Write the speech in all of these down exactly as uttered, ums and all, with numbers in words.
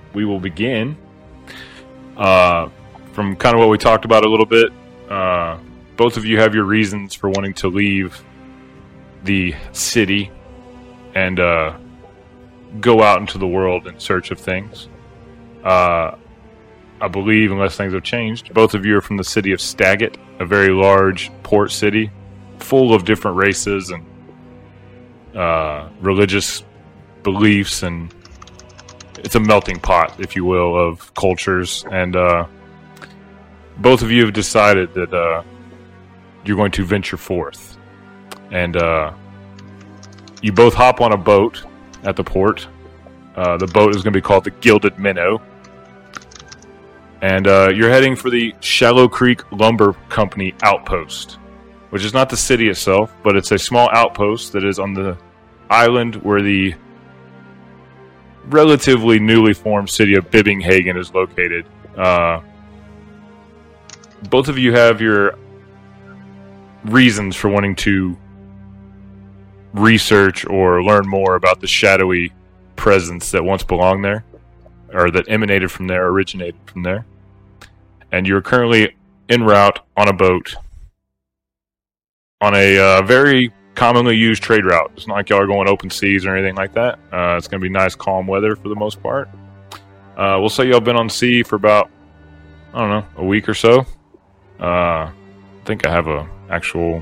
we will begin. Uh, from kind of what we talked about a little bit, uh, both of you have your reasons for wanting to leave the city and uh, go out into the world in search of things. Uh, I believe, unless things have changed, both of you are from the city of Staggett, a very large port city, full of different races and uh, religious beliefs, and it's a melting pot, if you will, of cultures. And uh, both of you have decided that uh, you're going to venture forth. And uh, you both hop on a boat at the port. Uh, the boat is going to be called the Gilded Minnow. And uh, you're heading for the Shallow Creek Lumber Company outpost, which is not the city itself, but it's a small outpost that is on the island where the relatively newly formed city of Bibbinghagen is located. Uh, both of you have your reasons for wanting to research or learn more about the shadowy presence that once belonged there, or that emanated from there, originated from there. And you're currently en route on a boat on a uh, very commonly used trade route. It's not like y'all are going open seas or anything like that. Uh, it's going to be nice, calm weather for the most part. Uh, we'll say y'all been on sea for about, I don't know, a week or so. Uh, I think I have a actual...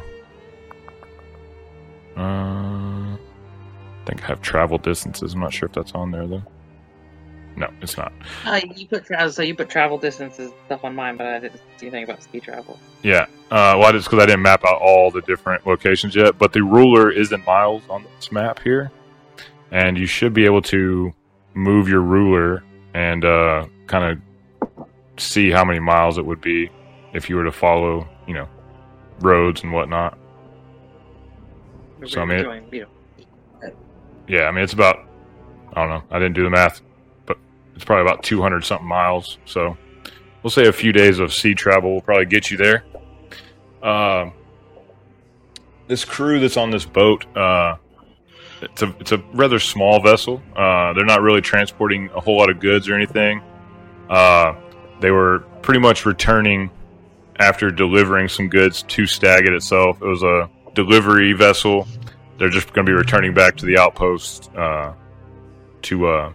Uh, I think I have travel distances. I'm not sure if that's on there, though. No, it's not. Uh, you put tra- so you put travel distances stuff on mine, but I didn't see anything about sea travel. Yeah, uh, well, just because I didn't map out all the different locations yet, but the ruler is in miles on this map here, and you should be able to move your ruler and uh, kind of see how many miles it would be if you were to follow, you know, roads and whatnot. We're So I mean, it, you know. yeah, I mean it's about, I don't know, I didn't do the math. It's probably about two hundred something miles. So we'll say a few days of sea travel will probably get you there. Uh, this crew that's on this boat, uh, it's a it's a rather small vessel. Uh, they're not really transporting a whole lot of goods or anything. Uh, they were pretty much returning after delivering some goods to Staggett itself. It was a delivery vessel. They're just going to be returning back to the outpost uh, to... Uh,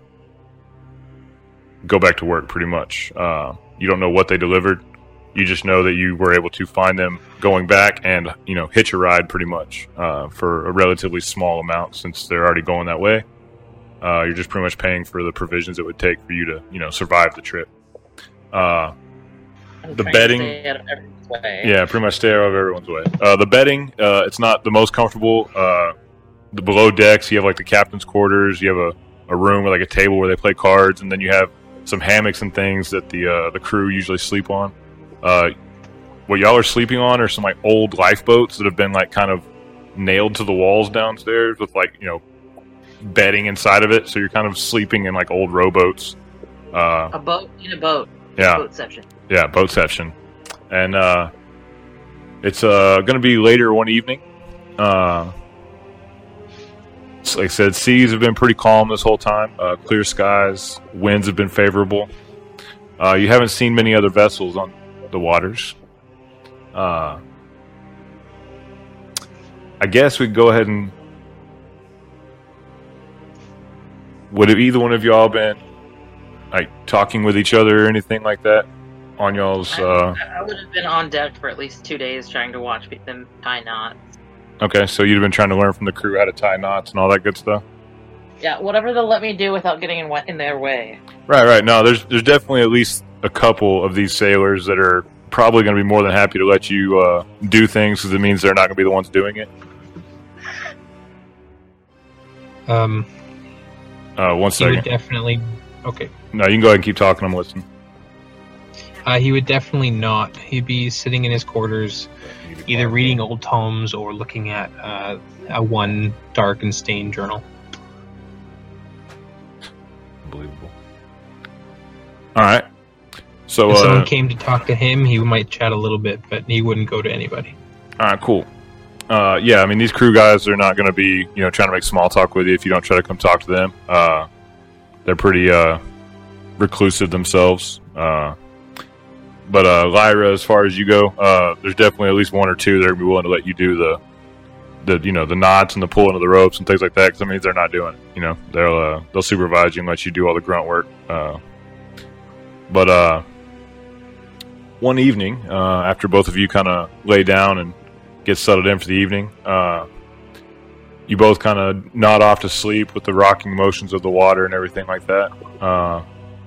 go back to work, pretty much. Uh, you don't know what they delivered. You just know that you were able to find them going back and, you know, hitch a ride, pretty much, uh, for a relatively small amount since they're already going that way. Uh, you're just pretty much paying for the provisions it would take for you to, you know, survive the trip. Uh, the bedding... Yeah, pretty much stay out of everyone's way. Uh, the bedding, uh, it's not the most comfortable. Uh, the below decks, you have, like, the captain's quarters. You have a, a room with, like, a table where they play cards, and then you have some hammocks and things that the uh, the crew usually sleep on. Uh, what y'all are sleeping on are some like old lifeboats that have been like kind of nailed to the walls downstairs with like, you know, bedding inside of it. So you're kind of sleeping in like old rowboats. Uh, a boat in a boat. Yeah. Boatception. Yeah, boatception. And uh, it's uh, going to be later one evening. Uh, Like I said, seas have been pretty calm this whole time. Uh, clear skies, winds have been favorable. Uh, you haven't seen many other vessels on the waters. Uh, I guess we could go ahead and... Would have either one of y'all been like talking with each other or anything like that on y'all's... Uh... I, I would have been on deck for at least two days trying to watch them tie knots. Okay, so you'd have been trying to learn from the crew how to tie knots and all that good stuff? Yeah, whatever they'll let me do without getting in, in their way. Right, right. No, there's there's definitely at least a couple of these sailors that are probably going to be more than happy to let you uh, do things because it means they're not going to be the ones doing it. Um, uh, one he second. would definitely... Okay. No, you can go ahead and keep talking. I'm listening. Uh, he would definitely not. He'd be sitting in his quarters, either reading old tomes or looking at uh, a one dark and stained journal. Unbelievable. All right. So if uh, someone came to talk to him, he might chat a little bit, but he wouldn't go to anybody. All right, cool. Uh, yeah, I mean, these crew guys are not going to be, you know, trying to make small talk with you if you don't try to come talk to them. Uh, they're pretty uh, reclusive themselves. Uh, but uh, Lyra, as far as you go, uh, there's definitely at least one or two that are going to be willing to let you do the, the you know, the knots and the pulling of the ropes and things like that. Because that means they're not doing it. You know, they'll uh, they'll supervise you and let you do all the grunt work. Uh, but uh, one evening, uh, after both of you kind of lay down and get settled in for the evening, uh, you both kind of nod off to sleep with the rocking motions of the water and everything like that. Uh,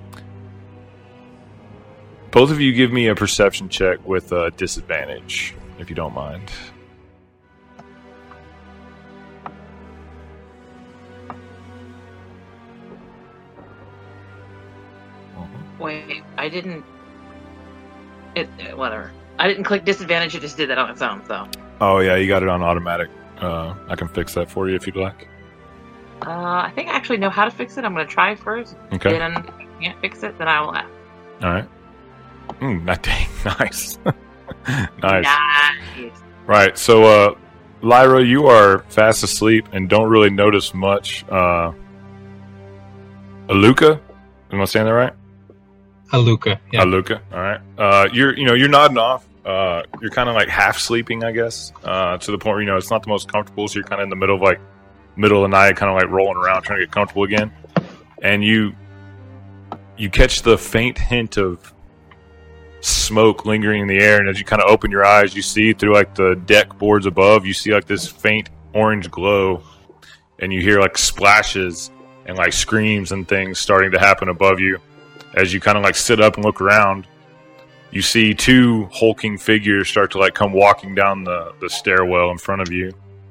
both of you give me a perception check with a disadvantage, if you don't mind. Wait, I didn't. It whatever. I didn't click disadvantage. It just did that on its own. So. Oh yeah, you got it on automatic. Uh, I can fix that for you if you'd like. Uh, I think I actually know how to fix it. I'm going to try first. Okay. Then if I can't fix it, then I will ask. All right. Mm, that dang nice. Nice. Nice. Right. So, uh, Lyra, you are fast asleep and don't really notice much. Uh, Aluka, am I saying that right? Aluka. Yeah. Aluka. All right. Uh, you're you know you're nodding off. Uh, you're kind of like half sleeping, I guess, uh, to the point where, you know, it's not the most comfortable. So you're kind of in the middle of like middle of the night, kind of like rolling around, trying to get comfortable again. And you, you catch the faint hint of smoke lingering in the air. And as you kind of open your eyes, you see through like the deck boards above, you see like this faint orange glow, and you hear like splashes and like screams and things starting to happen above you. As you kind of like sit up and look around, you see two hulking figures start to like come walking down the, the stairwell in front of you.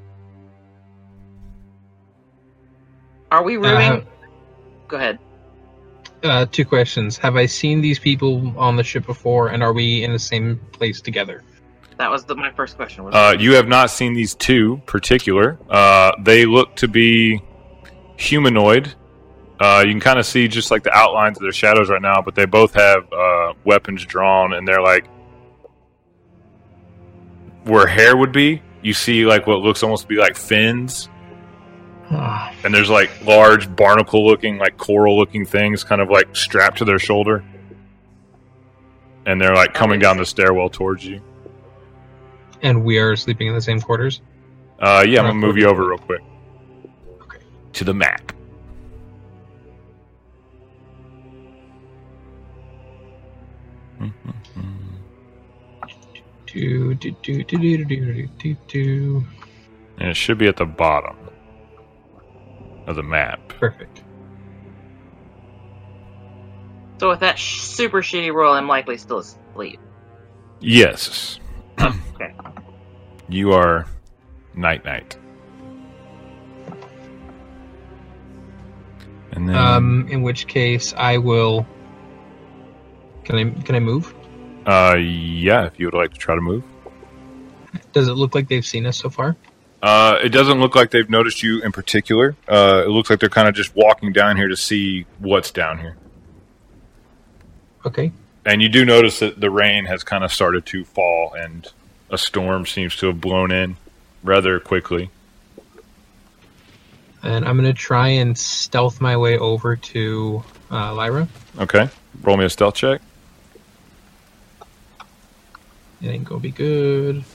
Are we rooming? Uh, Go ahead. Uh, two questions. Have I seen these people on the ship before, and are we in the same place together? That was the, my first question. Was Uh, you have not seen these two particular. Uh, they look to be humanoid. Uh, you can kind of see just like the outlines of their shadows right now, but they both have uh, weapons drawn, and they're like where hair would be. You see like what looks almost to be like fins, and there's like large barnacle-looking, like coral-looking things, kind of like strapped to their shoulder, and they're like coming down the stairwell towards you. And we are sleeping in the same quarters? Uh, yeah, I'm gonna move you over real quick. Okay. To the map. Do, do, do, do, do, do, do, do. And it should be at the bottom of the map. Perfect. So with that sh- super shitty roll, I'm likely still asleep. Yes. Okay. You are night night. And then Um, in which case, I will. Can I can I move? uh yeah, if you would like to try to move. Does it look like they've seen us so far? Uh it doesn't look like they've noticed you in particular. Uh it looks like they're kind of just walking down here to see what's down here. Okay. And you do notice that the rain has kind of started to fall, and a storm seems to have blown in rather quickly. And I'm gonna try and stealth my way over to uh, Lyra. Okay. Roll me a stealth check. It ain't gonna be good.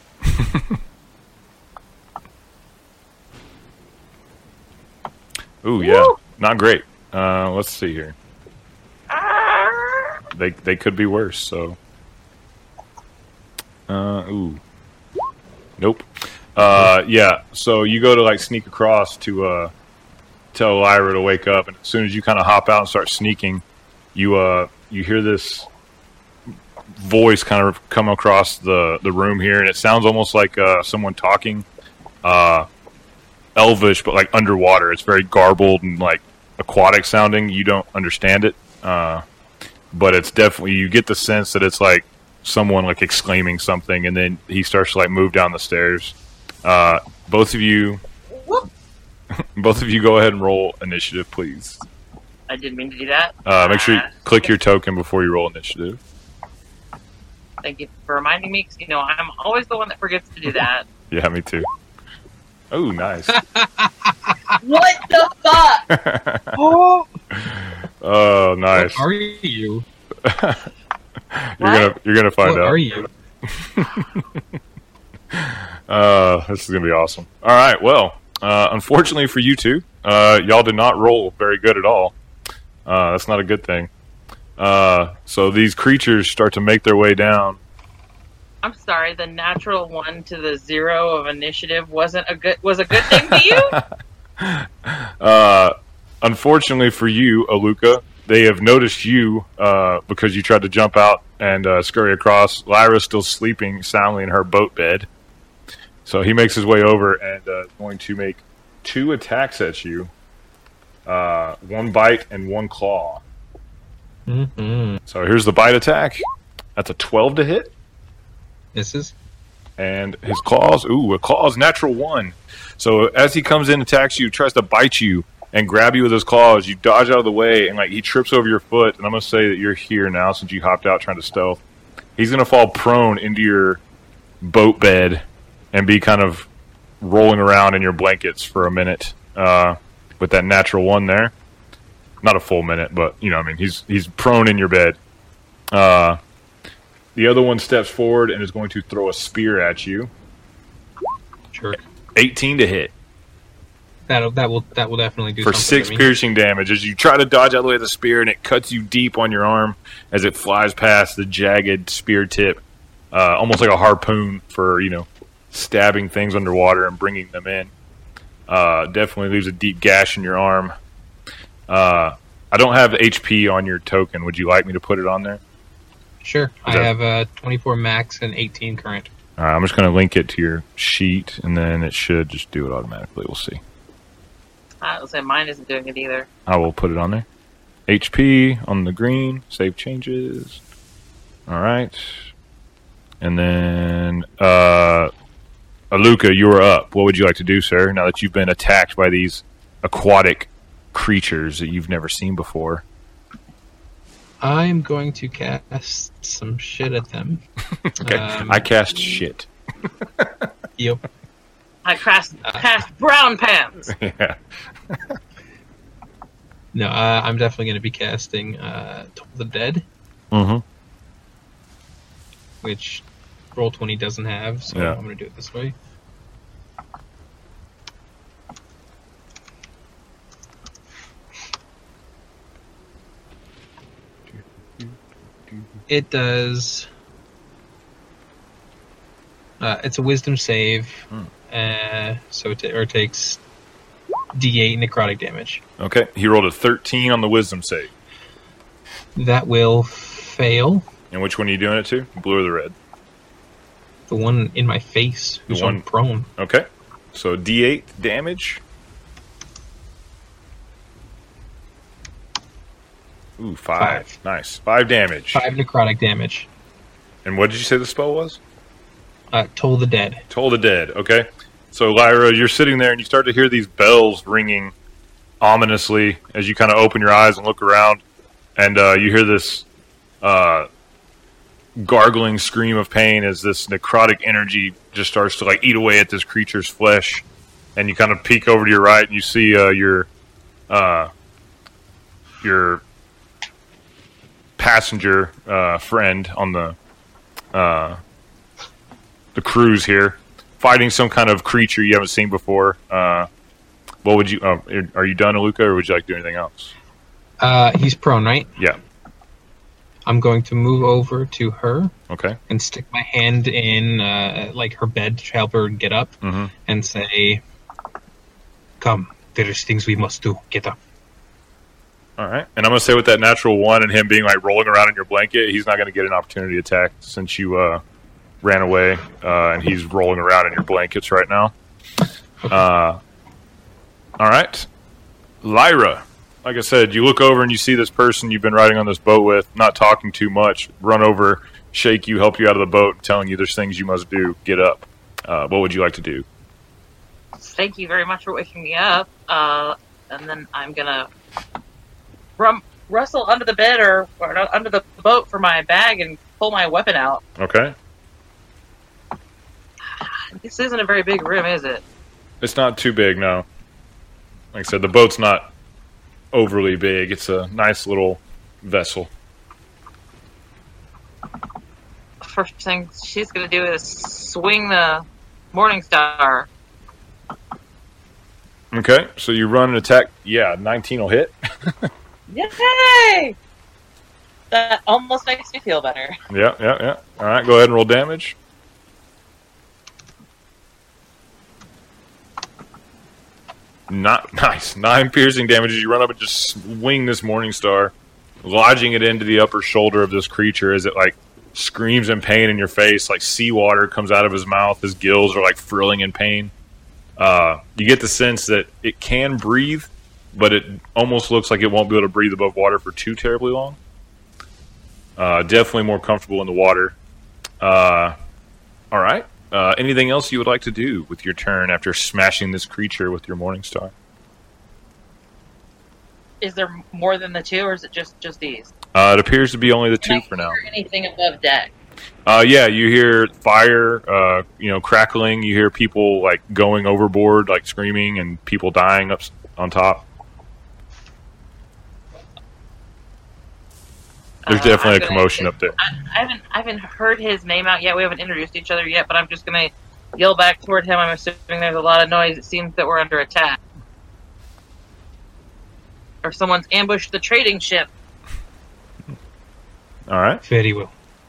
Ooh, yeah. Not great. Uh, let's see here. They they could be worse, so... Uh, ooh. Nope. Uh, yeah, so you go to, like, sneak across to, uh, tell Lyra to wake up, and as soon as you kind of hop out and start sneaking, you, uh, you hear this voice kind of come across the, the room here, and it sounds almost like, uh, someone talking, uh, Elvish, but, like, underwater. It's very garbled and, like, aquatic sounding. You don't understand it, uh, but it's definitely, you get the sense that it's, like, someone, like, exclaiming something, and then he starts to, like, move down the stairs. Uh, both of you, both of you go ahead and roll initiative, please. I didn't mean to do that. Uh, make sure you Uh, click your token before you roll initiative. Thank you for reminding me, because, you know, I'm always the one that forgets to do that. Yeah, me too. Oh, nice. What the fuck? Oh, Oh, nice. What are you? you're gonna you're gonna find what out. Are you? uh, this is gonna be awesome. All right. Well, uh, unfortunately for you two, uh, y'all did not roll very good at all. Uh, that's not a good thing. Uh, so these creatures start to make their way down. I'm sorry, the natural one to the zero of initiative wasn't a good was a good thing to you? uh, unfortunately for you, Aluka, they have noticed you uh, because you tried to jump out and uh, scurry across. Lyra's still sleeping soundly in her boat bed. So he makes his way over and uh, is going to make two attacks at you. Uh, one bite and one claw. Mm-hmm. So here's the bite attack. That's a twelve to hit. Misses. And his claws, ooh, a claw's natural one. So as he comes in, attacks you, tries to bite you and grab you with his claws, you dodge out of the way, and like he trips over your foot. And I'm gonna say that you're here now since you hopped out trying to stealth. He's gonna fall prone into your boat bed and be kind of rolling around in your blankets for a minute uh, with that natural one there. Not a full minute, but you know, what I mean, he's he's prone in your bed. Uh, the other one steps forward and is going to throw a spear at you. Sure. eighteen to hit. That'll that will that will definitely do for something six to me. piercing damage as you try to dodge out of the way of the spear, and it cuts you deep on your arm as it flies past the jagged spear tip, uh, almost like a harpoon for you know stabbing things underwater and bringing them in. Uh, definitely leaves a deep gash in your arm. Uh, I don't have H P on your token. Would you like me to put it on there? Sure. I that- have uh, twenty-four max and eighteen current. All right, I'm just going to link it to your sheet, and then it should just do it automatically. We'll see. I was saying mine isn't doing it either. I will put it on there. H P on the green. Save changes. All right. And then, uh, Aluka, you are up. What would you like to do, sir, now that you've been attacked by these aquatic creatures that you've never seen before? I'm going to cast some shit at them. Okay. Um, I cast shit. Yep. I cast, cast brown pants. Yeah. No, uh, I'm definitely going to be casting uh, Toll the Dead, Mm-hmm. which Roll twenty doesn't have, so Yeah. I'm going to do it this way. It does. Uh, it's a Wisdom save, Hmm. uh, so it, ta- or it takes D eight necrotic damage. Okay. He rolled a thirteen on the wisdom save. That will fail. And which one are you doing it to? Blue or the red? The one in my face, who's one- on prone. Okay. So D eight damage. Ooh, five. Five. Nice. Five damage. Five necrotic damage. And what did you say the spell was? Uh, Toll the Dead. Toll the Dead. Okay. So, Lyra, you're sitting there and you start to hear these bells ringing ominously as you kind of open your eyes and look around. And uh, you hear this uh, gargling scream of pain as this necrotic energy just starts to like eat away at this creature's flesh. And you kind of peek over to your right and you see uh, your uh, your passenger uh, friend on the uh, the cruise here, fighting some kind of creature you haven't seen before. Uh, what would you? Uh, are you done, Aluka, or would you like to do anything else? Uh, he's prone, right? Yeah. I'm going to move over to her Okay. and stick my hand in uh, like her bed to help her get up Mm-hmm. and say, "Come, there is things we must do. Get up." All right. And I'm gonna say with that natural one and him being like rolling around in your blanket, he's not gonna get an opportunity to attack since you uh, ran away, uh, and he's rolling around in your blankets right now. Uh, all right, Lyra. Like I said, you look over and you see this person you've been riding on this boat with, not talking too much, run over, shake you, help you out of the boat, telling you there's things you must do. Get up. Uh, what would you like to do? Thank you very much for waking me up. Uh, and then I'm gonna rum- rustle under the bed or, or under the boat for my bag and pull my weapon out. Okay. This isn't a very big room, is it? It's not too big, no. Like I said, the boat's not overly big. It's a nice little vessel. First thing she's going to do is swing the Morning Star. Okay, so you run an attack. Yeah, nineteen will hit. Yay! That almost makes me feel better. Yeah, yeah, yeah. All right, go ahead and roll damage. Not nice. Nine piercing damage as you run up and just swing this Morning Star, lodging it into the upper shoulder of this creature as it like screams in pain in your face. Like seawater comes out of his mouth. His gills are like frilling in pain. Uh, you get the sense that it can breathe, but it almost looks like it won't be able to breathe above water for too terribly long. Uh, definitely more comfortable in the water. Uh, all right. Uh, anything else you would like to do with your turn after smashing this creature with your Morning Star? Is there more than the two, or is it just, just these? Uh, it appears to be only the two Can I for now. hear anything above deck? Uh, yeah, you hear fire, uh, you know, crackling. You hear people like going overboard, like screaming, and people dying up on top. There's Uh, definitely I'm a gonna- commotion up there. I, I haven't I haven't heard his name out yet. We haven't introduced each other yet, but I'm just gonna yell back toward him. I'm assuming there's a lot of noise. It seems that we're under attack, or someone's ambushed the trading ship. All right. Very well.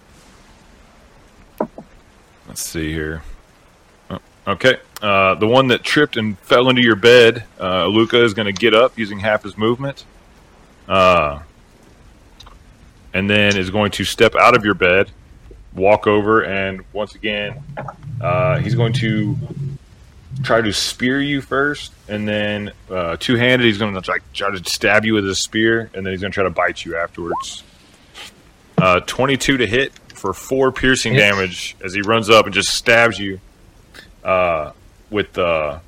Let's see here. Oh, okay. Uh, the one that tripped and fell into your bed, uh, Luca is going to get up using half his movement. Uh, and then is going to step out of your bed, walk over, and once again, uh, he's going to try to spear you first, and then uh, two-handed, he's going to try, try to stab you with his spear, and then he's going to try to bite you afterwards. Uh, twenty-two to hit for four piercing Hit. damage as he runs up and just stabs you uh, with uh,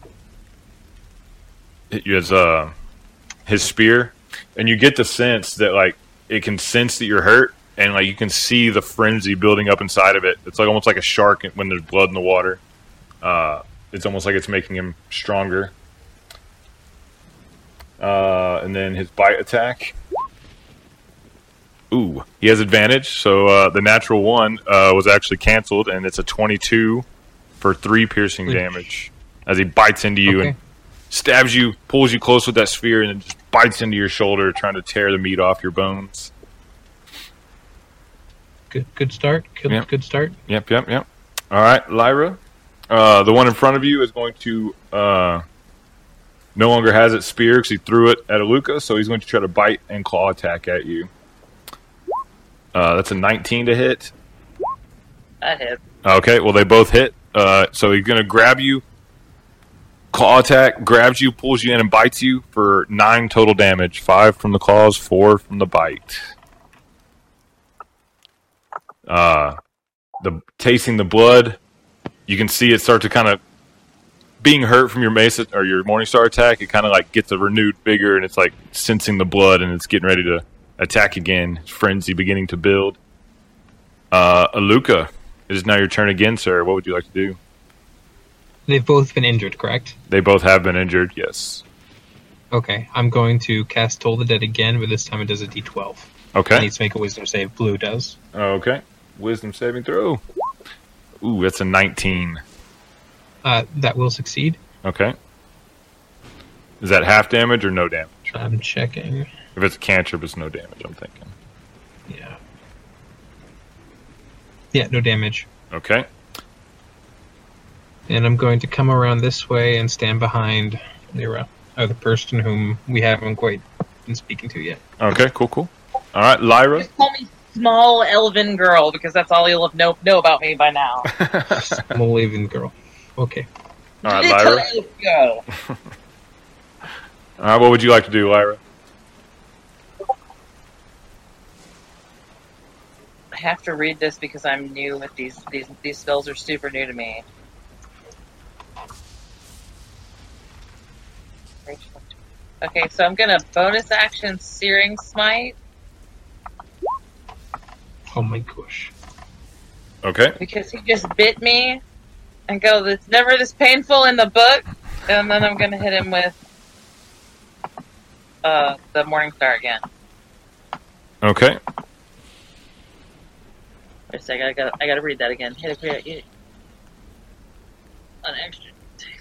his, uh, his spear. And you get the sense that like it can sense that you're hurt, and like you can see the frenzy building up inside of it. It's like almost like a shark when there's blood in the water. Uh, it's almost like it's making him stronger. Uh, and then his bite attack. Ooh, he has advantage. So uh, the natural one uh, was actually canceled, and it's a twenty-two for three piercing Oof. damage as he bites into you Okay. and stabs you, pulls you close with that spear, and then just bites into your shoulder, trying to tear the meat off your bones. Good, good start. Good, Yeah. good start. Yep, yep, yep. All right, Lyra. Uh, the one in front of you is going to uh, no longer has its spear because he threw it at Aluka, so he's going to try to bite and claw attack at you. Uh, that's a nineteen to hit. That hit. Okay, well, they both hit. Uh, so he's going to grab you, claw attack, grabs you, pulls you in, and bites you for nine total damage. Five from the claws, four from the bite. Uh, the tasting the blood, you can see it start to kind of being hurt from your mace or your Morningstar attack. It kind of like gets a renewed vigor, and it's like sensing the blood, and it's getting ready to attack again. Frenzy beginning to build. Uh, Aluka, it is now your turn again, sir. What would you like to do? They've both been injured, correct? They both have been injured, yes. Okay, I'm going to cast Toll the Dead again, but this time it does a D twelve. It Okay. needs to make a wisdom save. Blue does. Okay. Wisdom saving throw. Ooh, that's a nineteen. Uh, that will succeed. Okay. Is that half damage or no damage? I'm checking. If it's a cantrip, it's no damage, I'm thinking. Yeah. Yeah, no damage. Okay. And I'm going to come around this way and stand behind Lyra, or the person whom we haven't quite been speaking to yet. Okay, cool, cool. All right, Lyra. Just call me small elven girl, because that's all you'll know, know about me by now. I'm a leaving girl. Okay. All right, Little Lyra. elf girl. All right, what would you like to do, Lyra? I have to read this because I'm new with these. These these spells are super new to me. Okay, so I'm gonna bonus action Searing Smite Oh my gosh. Okay. because he just bit me, and go, "It's never this painful in the book." And then I'm gonna hit him with uh, the Morning Star again. Okay. Wait a second, I gotta, I gotta read that again. Hit it, hit it. An extra.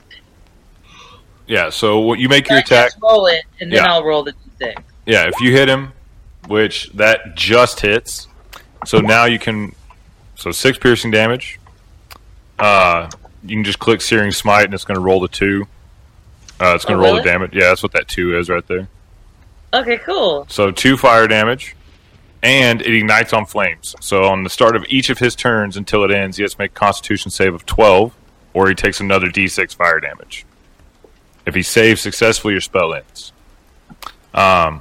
Yeah, so what you make your I attack. just roll it, and then Yeah. I'll roll the d six. Yeah, if you hit him, which that just hits, so now you can. So six piercing damage. Uh, you can just click Searing Smite, and it's going to roll the two. Uh, it's going to Oh, roll really? the damage. Yeah, that's what that two is right there. Okay, cool. So two fire damage, and it ignites on flames. So on the start of each of his turns until it ends, he has to make a Constitution save of twelve, or he takes another d six fire damage. If he saves successfully, your spell ends. Um,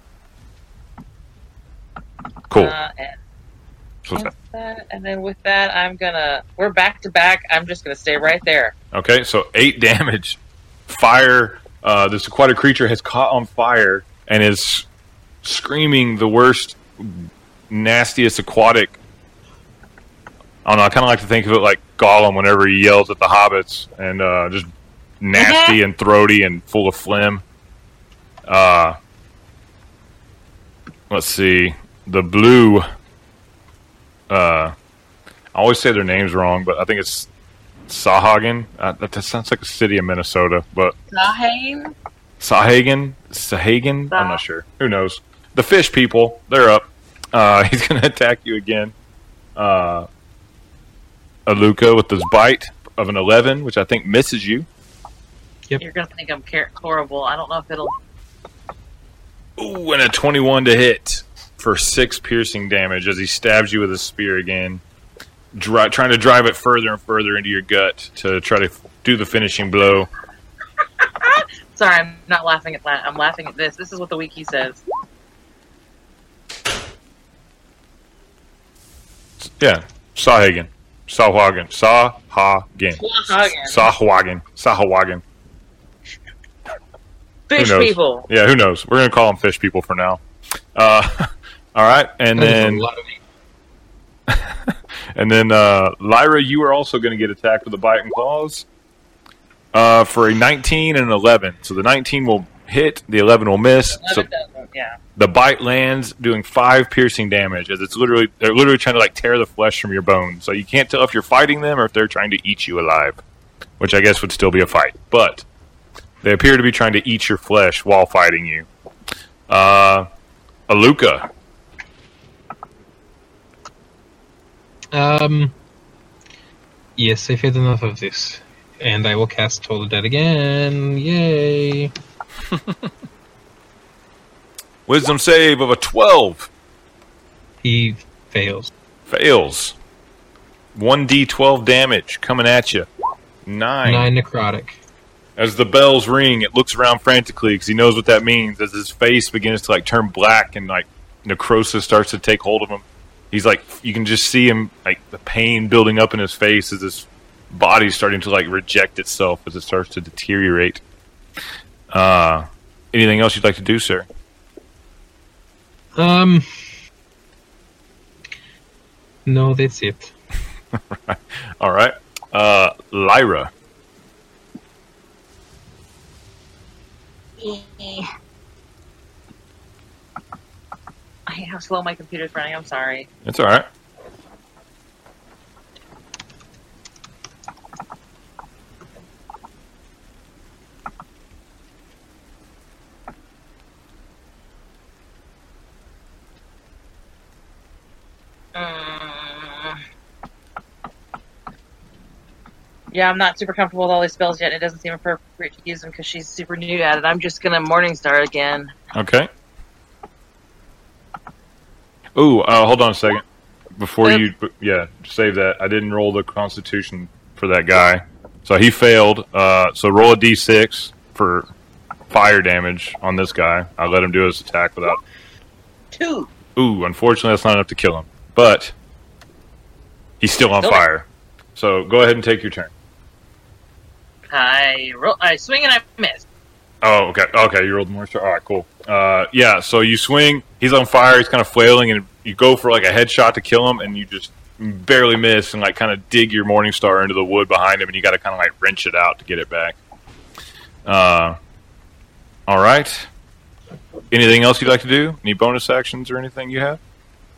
cool. Uh, and, So what's that? that, and then with that, I'm gonna. We're back to back. I'm just gonna stay right there. Okay, so eight damage. Fire. Uh, this aquatic creature has caught on fire and is screaming the worst, nastiest aquatic. I don't know. I kind of like to think of it like Gollum whenever he yells at the hobbits, and uh, just nasty and throaty and full of phlegm. Uh, let's see. The blue. Uh, I always say their names wrong, but I think it's Sahagan. Uh, that, that sounds like a city in Minnesota, but Sahane? Sahagan, Sahagan. I'm not sure. Who knows? The fish people. They're up. Uh, he's going to attack you again. Uh, Aluka with his bite of an eleven, which I think misses you. You're gonna think I'm car- horrible. I don't know if it'll. Ooh, and a twenty-one to hit for six piercing damage as he stabs you with his spear again, Dri- trying to drive it further and further into your gut to try to f- do the finishing blow. Sorry, I'm not laughing at that. I'm laughing at this. This is what the wiki says. Yeah, Sahagan. Sahagan. Sahagan. Sahagan. Sahagan. Sahagan. Fish Who knows? people. Yeah, who knows? We're going to call them fish people for now. Uh, all right, and That is a then lot of eight. and then uh, Lyra, you are also going to get attacked with a bite and claws uh, for a nineteen and an eleven. So the nineteen will hit, the eleven will miss. So Eleven doesn't, yeah. the bite lands, doing five piercing damage. As it's literally they're literally trying to like tear the flesh from your bones. So you can't tell if you're fighting them or if they're trying to eat you alive, which I guess would still be a fight. But they appear to be trying to eat your flesh while fighting you. Uh, Aluka. Um. Yes, I've had enough of this, and I will cast Toll the Dead again. Yay! Wisdom save of a twelve. He fails. Fails. one d twelve damage coming at you. Nine. Nine necrotic. As the bells ring, it looks around frantically because he knows what that means. As his face begins to like turn black and like necrosis starts to take hold of him, he's like, you can just see him like the pain building up in his face as his body's starting to like reject itself as it starts to deteriorate. Uh, anything else you'd like to do, sir? Um. No, that's it. All right, uh, Lyra. I hate how slow my computer's running. I'm sorry. It's all right. Um, yeah, I'm not super comfortable with all these spells yet. It doesn't seem appropriate to use them because she's super new at it. I'm just gonna Morningstar again. Okay. Ooh, uh, hold on a second. Before Yep. you, yeah, save that. I didn't roll the Constitution for that guy, so he failed. Uh, so roll a d six for fire damage on this guy. I let him do his attack without. Two. Ooh, unfortunately, that's not enough to kill him, but he's still on Okay. fire. So go ahead and take your turn. I roll. I swing and I miss. Oh, okay. Okay, you rolled more. All right, cool. Uh, yeah, so you swing. He's on fire. He's kind of flailing, and you go for like a headshot to kill him, and you just barely miss and like kind of dig your Morning Star into the wood behind him, and you got to kind of like wrench it out to get it back. Uh, all right. Anything else you'd like to do? Any bonus actions or anything you have?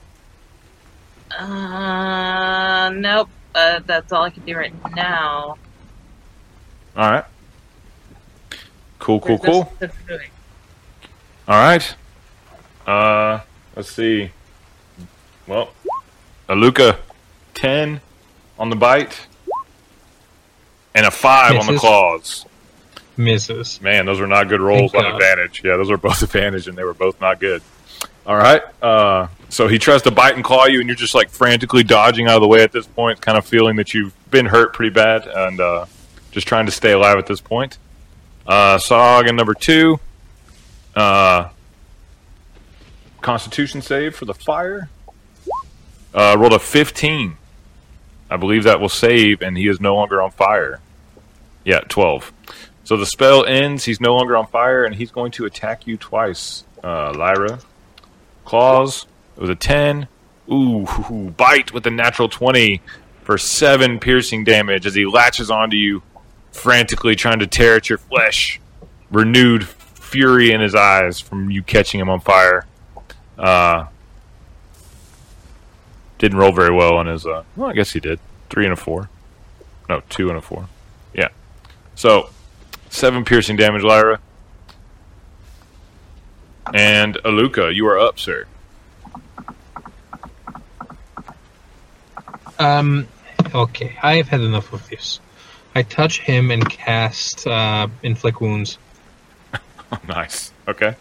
Uh, nope. Uh, that's all I can do right now. All right. Cool, cool, There's cool. no sense of doing. All right. Uh, let's see. Well, Aluka, ten on the bite, and a five on the Misses. claws. Misses. Man, those were not good rolls Thank on God. advantage. Yeah, those were both advantage, and they were both not good. All right. Uh, so he tries to bite and claw you, and you're just like frantically dodging out of the way at this point, kind of feeling that you've been hurt pretty bad, and uh, just trying to stay alive at this point. Uh, Sahuagin number two. Uh, Constitution save for the fire. Uh, rolled a fifteen. I believe that will save, and he is no longer on fire. Yeah, twelve. So the spell ends. He's no longer on fire, and he's going to attack you twice. Uh, Lyra. Claws. It was a ten. Ooh, hoo, hoo. Bite with a natural twenty for seven piercing damage as he latches onto you, frantically trying to tear at your flesh. Renewed fury in his eyes from you catching him on fire. Uh, didn't roll very well on his... Uh, well, I guess he did. Three and a four. No, two and a four. Yeah. So, seven piercing damage, Lyra. And Aluka, you are up, sir. Um, okay, I've had enough of this. I touch him and cast uh, Inflict Wounds. Oh, nice. Okay.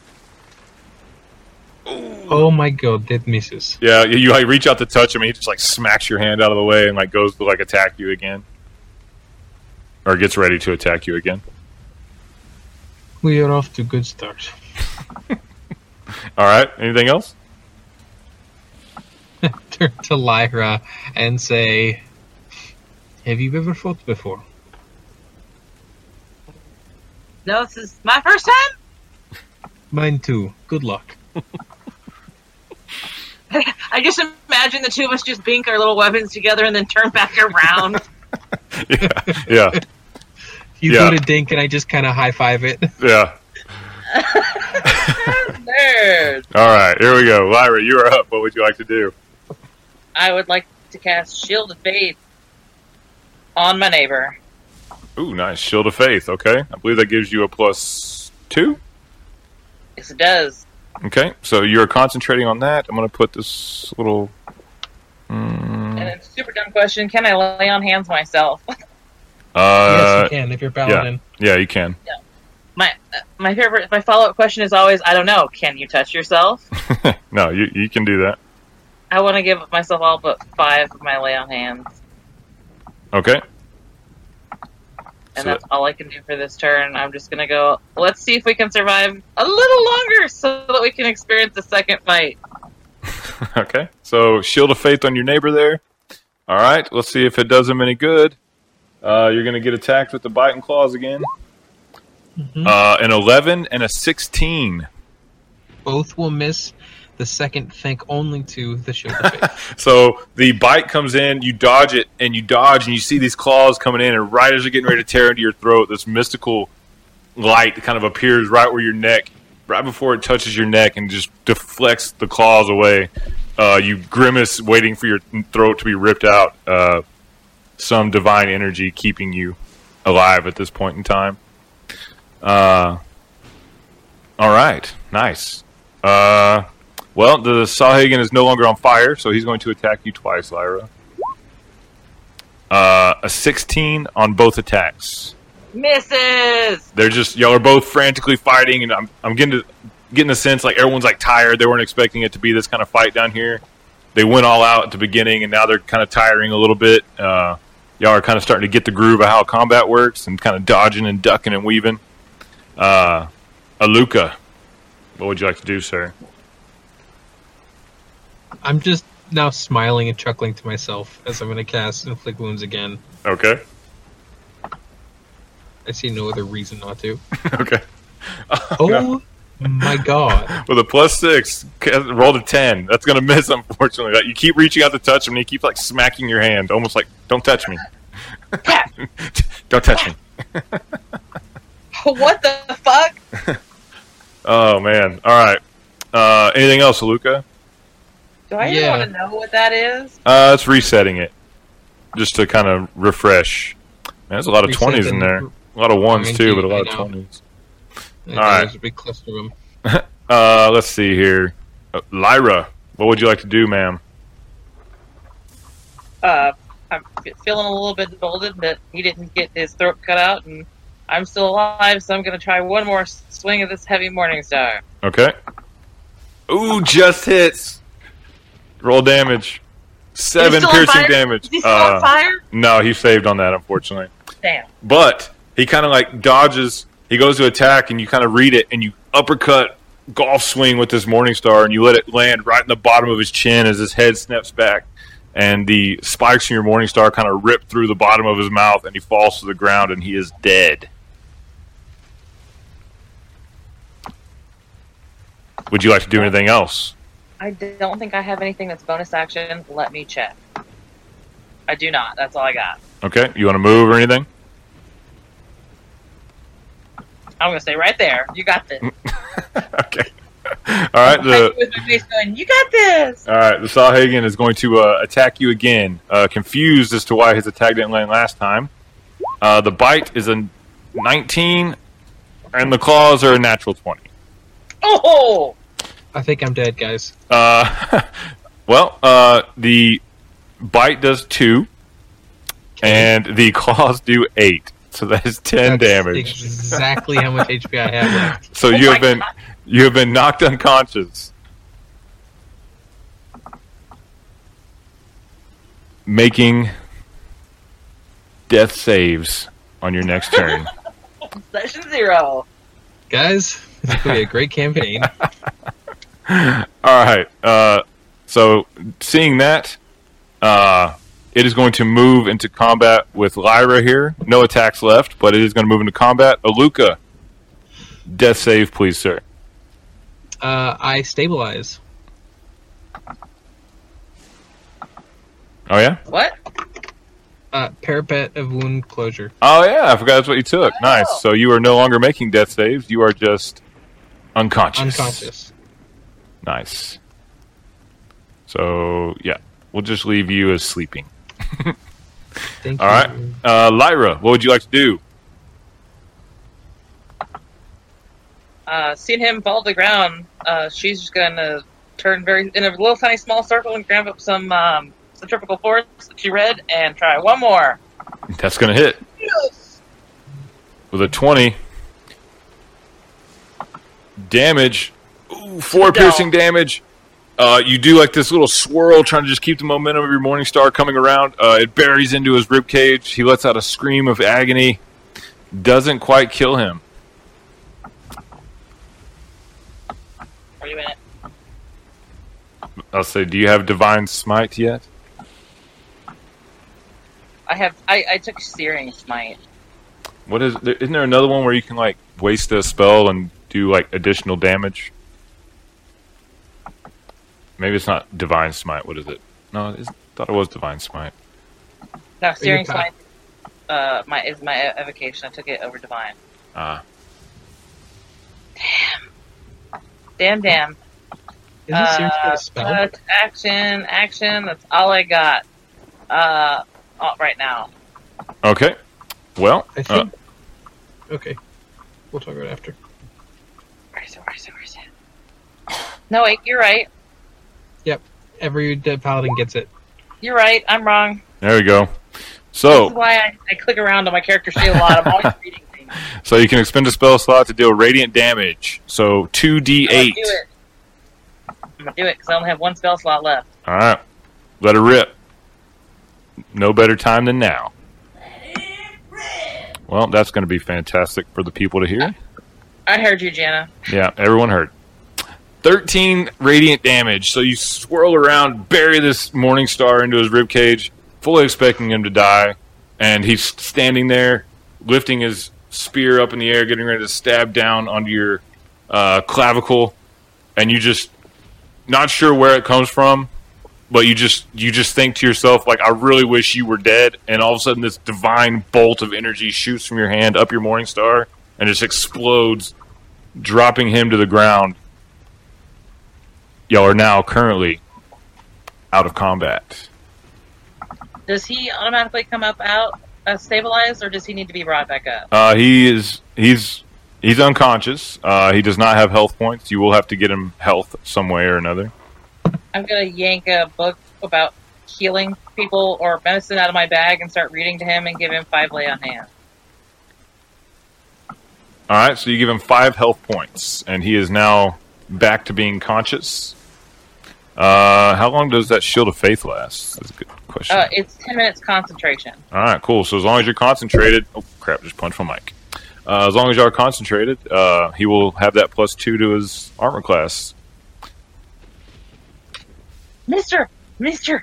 Oh my god, that misses. Yeah, you, you like, reach out to touch him, and he just like smacks your hand out of the way and like goes to like attack you again, or gets ready to attack you again. We are off to a good start. All right. Anything else? Turn to Lyra and say, "Have you ever fought before?" No, this is my first time. Mine too. Good luck. I just imagine the two of us just bink our little weapons together and then turn back around. Yeah. Yeah. You Yeah. go to Dink and I just kind of high five it. Yeah. Nerd. All right. Here we go. Lyra, you are up. What would you like to do? I would like to cast Shield of Faith on my neighbor. Ooh, nice. Shield of Faith. Okay. I believe that gives you a plus two. Yes, it does. Okay. So you're concentrating on that. I'm going to put this little... Mm, And it's a super dumb question. Can I lay on hands myself? yes, uh, you can if you're paladin. yeah, you can. My my favorite, my follow up question is always, I don't know. Can you touch yourself? No, you you can do that. I want to give myself all but five of my lay on hands, Okay. and So that's all I can do for this turn. I'm just gonna go. Let's see if we can survive a little longer, so that we can experience the second fight. Okay. So Shield of Faith on your neighbor there. All right. Let's see if it does him any good. Uh, you're going to get attacked with the bite and claws again. Mhm. Uh, an eleven and a sixteen. Both will miss. The second, thank only to the Shield of Faith. So the bite comes in, you dodge it, and you dodge, and you see these claws coming in, and right as you're getting ready to tear into your throat, this mystical light kind of appears right where your neck, right before it touches your neck, and just deflects the claws away. Uh, you grimace, waiting for your throat to be ripped out. Uh, some divine energy keeping you alive at this point in time. Uh, all right, nice. Uh, well, the Sahuagin is no longer on fire, so he's going to attack you twice, Lyra. Uh, a sixteen on both attacks. Misses. They're just y'all are both frantically fighting, and I'm I'm getting to, getting the sense like everyone's like tired. They weren't expecting it to be this kind of fight down here. They went all out at the beginning, and now they're kind of tiring a little bit. Uh, y'all are kind of starting to get the groove of how combat works, and kind of dodging and ducking and weaving. Uh, Aluka, what would you like to do, sir? I'm just now smiling and chuckling to myself as I'm going to cast Inflict Wounds again. Okay. I see no other reason not to. Okay. Oh my god. With a plus six, roll a ten. That's going to miss, unfortunately. Like, you keep reaching out to touch him, and you keep like smacking your hand, almost like, don't touch me. Don't touch me. What the fuck? Oh man! All right. Uh, anything else, Luca? Do I even Yeah. want to know what that is? Uh, it's resetting it, just to kind of refresh. Man, there's a lot of Reset twenties in the- there. A lot of ones I mean, too, gee, but a lot I of know. twenties. All right. There's a big cluster of them. Uh, let's see here. Uh, Lyra, what would you like to do, ma'am? Uh, I'm f- feeling a little bit emboldened that he didn't get his throat cut out, and I'm still alive, so I'm going to try one more s- swing of this heavy Morning Star. Okay. Ooh, just hits. Roll damage. Seven still on piercing fire? damage. Is he still Uh, on fire? No, he saved on that, unfortunately. Damn. But he kind of like dodges. He goes to attack, and you kind of read it, and you uppercut golf swing with this Morning Star, and you let it land right in the bottom of his chin as his head snaps back, and the spikes from your Morning Star kind of rip through the bottom of his mouth, and he falls to the ground, and he is dead. Would you like to do anything else? I don't think I have anything that's bonus action. Let me check. I do not. That's all I got. Okay, you want to move or anything? I'm going to stay right there. You got this. Okay. All right. The with my face going, you got this. all right. The Sawhagen is going to uh, attack you again. Uh, confused as to why his attack didn't land last time. Uh, the bite is a nineteen, and the claws are a natural twenty. Oh! I think I'm dead, guys. Uh, well, uh, the bite does two, and the claws do eight. So that is ten That's damage. Exactly how much H P I have left. So Oh you my have been God. you have been knocked unconscious. Making death saves on your next turn. Session zero. Guys, this is going to be a great campaign. All right. Uh, so seeing that, uh, it is going to move into combat with Lyra here. No attacks left, but it is going to move into combat. Aluka, death save, please, sir. Uh, I stabilize. Oh yeah. What? Uh, parapet of wound closure. Oh yeah. I forgot that's what you took. Oh. Nice. So you are no longer making death saves. You are just unconscious. Unconscious. Nice. So yeah, we'll just leave you as sleeping. Thank All you. right. Uh, Lyra, what would you like to do? Uh, seeing him fall to the ground, uh, she's just gonna turn very in a little tiny small circle and grab up some um, centrifugal force that she read and try one more. That's going to hit. Yes. With a twenty. Damage. Ooh, four No. piercing damage. Uh, you do like this little swirl trying to just keep the momentum of your Morning Star coming around. Uh, it buries into his ribcage. He lets out a scream of agony. Doesn't quite kill him. Wait a minute. I'll say, do you have Divine Smite yet? I have. I, I took Searing Smite. What is? There, isn't there another one where you can like waste a spell and do like additional damage? Maybe it's not Divine Smite. What is it? No, I thought it was Divine Smite. No, Searing pa- Smite. Uh, my is my evocation. I took it over Divine. Ah, Damn, damn. Isn't Searing Uh, a spell? uh, action, action. That's all I got. Uh, oh, right now. okay. Well, I uh, think. Okay. We'll talk about it after. Where is it? Where is it? Where is it? No, wait. You're right. Every dead paladin gets it. You're right. I'm wrong. there we go. This is So, why I, I click around on my character sheet a lot. I'm always reading things. so you can expend a spell slot to deal radiant damage. So two d I'm gonna eight. do it. I'm gonna do it because I only have one spell slot left. All right, let her rip. No better time than now. Well, that's going to be fantastic for the people to hear. I heard you, Jana. Yeah, everyone heard. thirteen radiant damage. So you swirl around, bury this Morning Star into his ribcage, fully expecting him to die. And he's standing there, lifting his spear up in the air, getting ready to stab down onto your uh, clavicle. And you just, not sure where it comes from, but you just you just think to yourself, like, I really wish you were dead. And all of a sudden, this divine bolt of energy shoots from your hand up your Morning Star and just explodes dropping him to the ground. Y'all are now currently out of combat. Does he automatically come up out uh, stabilized, or does he need to be brought back up? Uh, he is he's he's unconscious. Uh, he does not have health points. You will have to get him health some way or another. I'm gonna yank a book about healing people or medicine out of my bag and start reading to him and give him five lay on hand. All right, so you give him five health points, and he is now back to being conscious. Uh, how long does that Shield of Faith last? That's a good question. Uh, it's ten minutes concentration. All right, cool. So as long as you're concentrated... Oh, crap, just punched my mic. Uh, as long as you are concentrated, uh, he will have that plus two to his armor class. Mister! Mister!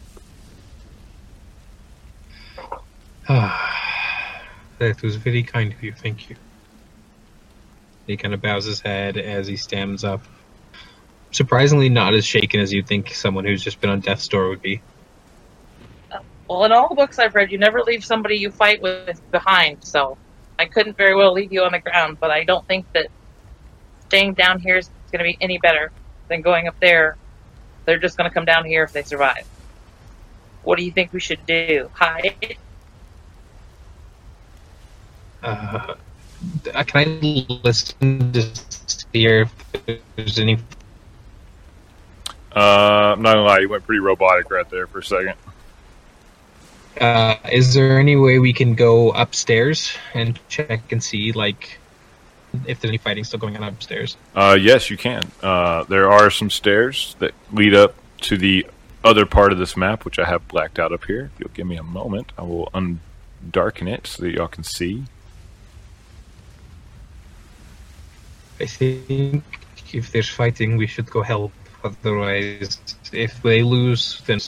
That was very kind of you, thank you. He kind of bows his head as he stands up. Surprisingly not as shaken as you'd think someone who's just been on death's door would be. Well, in all the books I've read, you never leave somebody you fight with behind, so I couldn't very well leave you on the ground, but I don't think that staying down here is going to be any better than going up there. They're just going to come down here if they survive. What do you think we should do? Hide? Uh, can I listen to hear if there's any... Uh, I'm not gonna lie, you went pretty robotic right there for a second. Uh, is there any way we can go upstairs and check and see, like, if there's any fighting still going on upstairs? Uh, yes, you can. Uh, there are some stairs that lead up to the other part of this map, which I have blacked out up here. If you'll give me a moment, I will undarken it so that y'all can see. I think if there's fighting, we should go help. Otherwise, if they lose, then...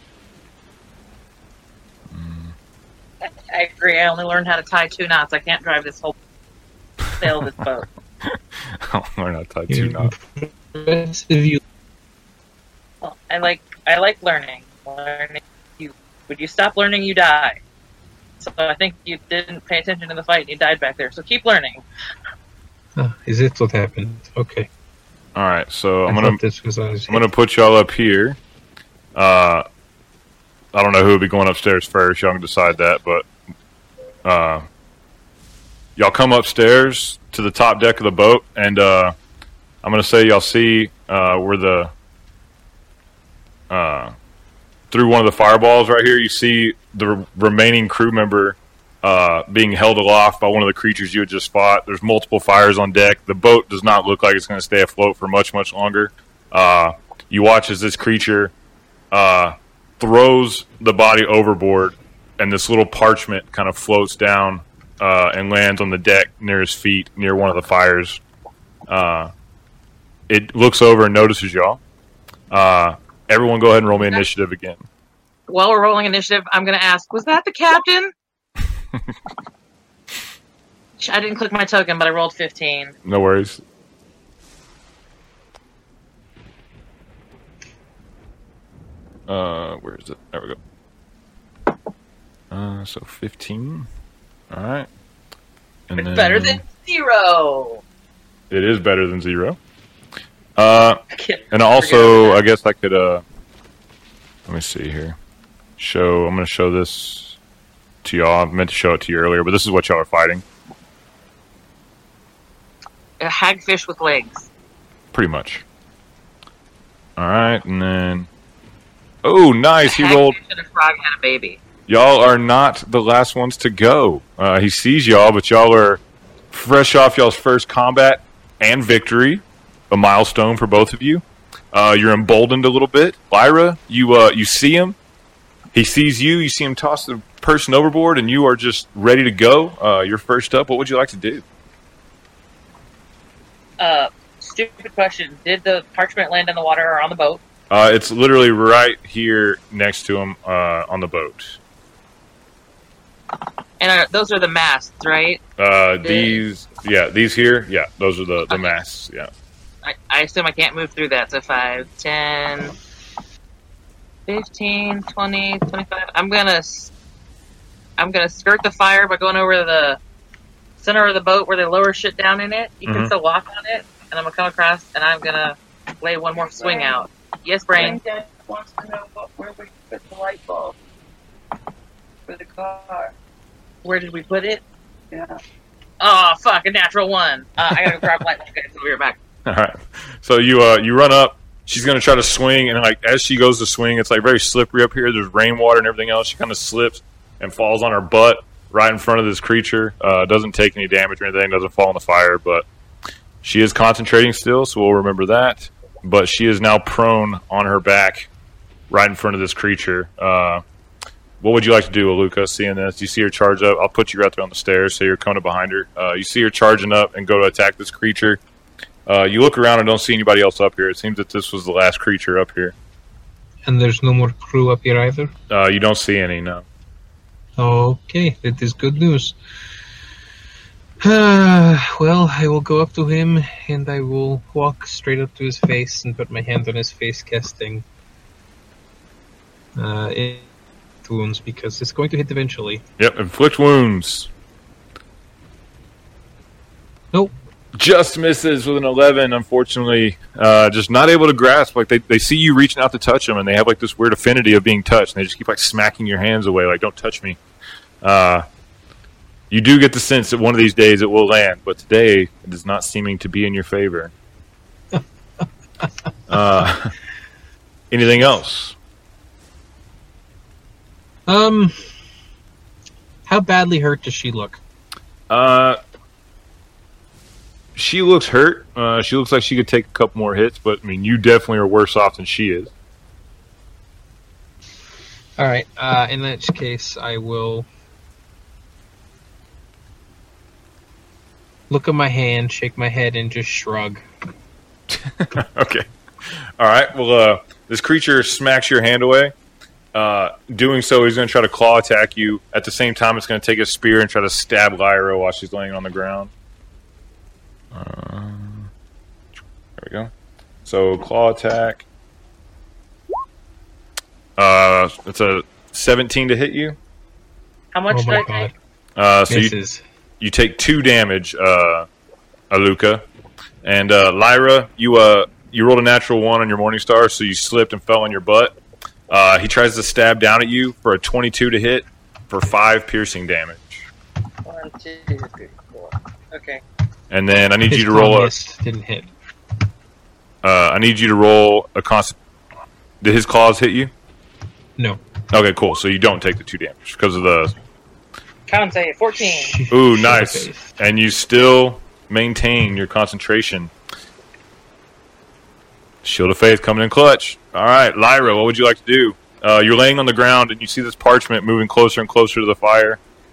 I agree. I only learned how to tie two knots. I can't drive this whole sail this boat. I'll learn how to tie two knots. Rest of you... Well, I like I like learning. Learning. You when you stop learning, you die. So I think you didn't pay attention to the fight and you died back there. So keep learning. Oh, is it what happened? Okay. All right, so I'm I gonna this was I'm gonna put y'all up here. Uh, I don't know who will be going upstairs first. Y'all can decide that, but uh, y'all come upstairs to the top deck of the boat, and uh, I'm gonna say y'all see uh, where the uh, through one of the fireballs right here. You see the re- remaining crew member uh, being held aloft by one of the creatures you had just fought. There's multiple fires on deck. The boat does not look like it's going to stay afloat for much, much longer. Uh, you watch as this creature uh, throws the body overboard, and this little parchment kind of floats down uh, and lands on the deck near his feet, near one of the fires. Uh, it looks over and notices y'all. Uh, everyone go ahead and roll me initiative again. While we're rolling initiative, I'm going to ask, was that the captain? I didn't click my token, but I rolled fifteen. No worries. Uh, where is it? There we go. Uh, so fifteen. All right. And It's then better than zero. it is better than zero. Uh, I can't and forget also, about I guess I could. Uh, let me see here. Show. I'm going to show this to y'all. I meant to show it to you earlier, but this is what y'all are fighting. that. A hagfish with legs. Pretty much. All right, and then. Oh, nice! He A rolled. hagfish and a frog had a baby. Y'all are not the last ones to go. Uh, he sees y'all, but y'all are fresh off y'all's first combat and victory. A milestone for both of you. Uh, you're emboldened a little bit. Lyra, you uh, you see him. He sees you. You see him toss the person overboard, and you are just ready to go. Uh, you're first up. What would you like to do? Uh, stupid question. Did the parchment land in the water or on the boat? Uh, it's literally right here next to him uh, on the boat. And uh, those are the masts, right? Uh, The- these, yeah, these here, yeah, those are the, the Okay. masts, yeah. I, I assume I can't move through that. So five, ten, fifteen, twenty, twenty-five. I'm gonna, s- I'm gonna skirt the fire by going over the center of the boat where they lower shit down in it. You Mhm. can still walk on it, and I'm gonna come across, and I'm gonna lay one more swing out. Yes, Brain. Dad wants to know what, where we put the light bulb for the car. Where did we put it? Yeah. Oh, fuck, a natural one. Uh, I gotta grab light. Okay, so we'll be right back. All right. So you uh you run up. She's gonna try to swing, and like as she goes to swing, it's like very slippery up here. There's rainwater and everything else. She kind of slips and falls on her butt right in front of this creature. Uh, doesn't take any damage or anything. Doesn't fall in the fire, but she is concentrating still, so we'll remember that. But she is now prone on her back, right in front of this creature. Uh, what would you like to do, Aluka? Seeing this, you see her charge up. I'll put you right there on the stairs, so you're coming behind her. Uh, you see her charging up and go to attack this creature. Uh, you look around and don't see anybody else up here. It seems that this was the last creature up here. And there's no more crew up here either? Uh, you don't see any, no. Okay, that is good news. Uh, well, I will go up to him and I will walk straight up to his face and put my hand on his face, casting uh, it wounds because it's going to hit eventually. Yep, inflict wounds. Nope. Just misses with an eleven, unfortunately. Uh, just not able to grasp. Like, they, they see you reaching out to touch them, and they have, like, this weird affinity of being touched, and they just keep, like, smacking your hands away, like, don't touch me. Uh, you do get the sense that one of these days it will land, but today it is not seeming to be in your favor. uh, anything else? Um, how badly hurt does she look? Uh, she looks hurt. Uh, she looks like she could take a couple more hits, but, I mean, you definitely are worse off than she is. Alright, uh, in that case, I will look at my hand, shake my head, and just shrug. Okay. All right. Well, uh, this creature smacks your hand away. Uh, doing so, he's going to try to claw attack you. At the same time, it's going to take a spear and try to stab Lyra while she's laying on the ground. Uh, there we go. So, claw attack. Uh, it's a seventeen to hit you. How much Oh did my I god. take? Uh, so you, Misses. you take two damage, uh, Aluka. And uh, Lyra, you uh, you rolled a natural one on your Morning Star, so you slipped and fell on your butt. Uh, he tries to stab down at you for a twenty-two to hit for five piercing damage. One, two, three, four. Okay. And then I need His you to roll a. claw didn't hit. Uh, I need you to roll a const. Did his claws hit you? No. Okay, cool. So you don't take the two damage because of the. Count say fourteen. Ooh, Shut nice. the face. And you still maintain your concentration. Shield of Faith coming in clutch. All right, Lyra, what would you like to do? Uh, you're laying on the ground and you see this parchment moving closer and closer to the fire.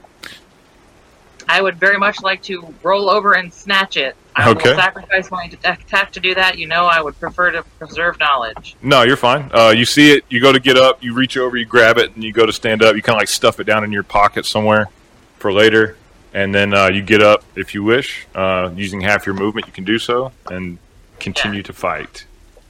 I would very much like to roll over and snatch it. I Okay. will sacrifice my attack to do that. You know I would prefer to preserve knowledge. No, you're fine. Uh, you see it, you go to get up, you reach over, you grab it, and you go to stand up. You kind of like stuff it down in your pocket somewhere for later. And then uh, you get up if you wish. Uh, using half your movement, you can do so and continue Yeah. to fight.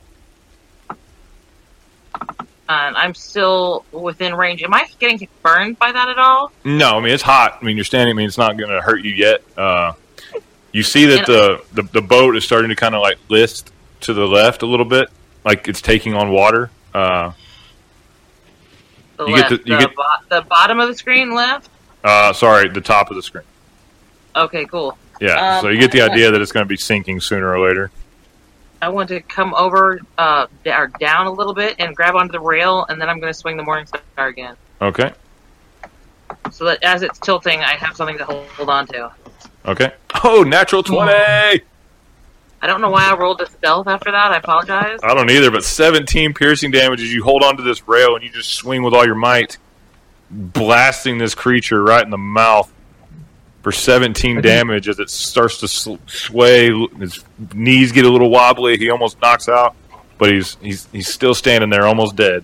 And I'm still within range. Am I getting burned by that at all? No, I mean, it's hot. I mean, you're standing. I mean, it's not going to hurt you yet. Uh, you see that the, the, the boat is starting to kind of like list to the left a little bit, like it's taking on water. Uh, The You get left, the- you the, get- bo- the bottom of the screen left? uh, sorry, the top of the screen. Okay, cool. Yeah, Um, so you get the idea that it's going to be sinking sooner or later. I want to come over uh, d- or down a little bit and grab onto the rail, and then I'm going to swing the Morning Star again. Okay, So that as it's tilting, I have something to hold, hold on to. okay. Oh, natural twenty! I don't know why I rolled a stealth after that. I apologize. I don't either, but seventeen piercing damage as you hold onto this rail and you just swing with all your might, blasting this creature right in the mouth for seventeen damage as it starts to sl- sway. His knees get a little wobbly. He almost knocks out, but he's he's he's still standing there, almost dead.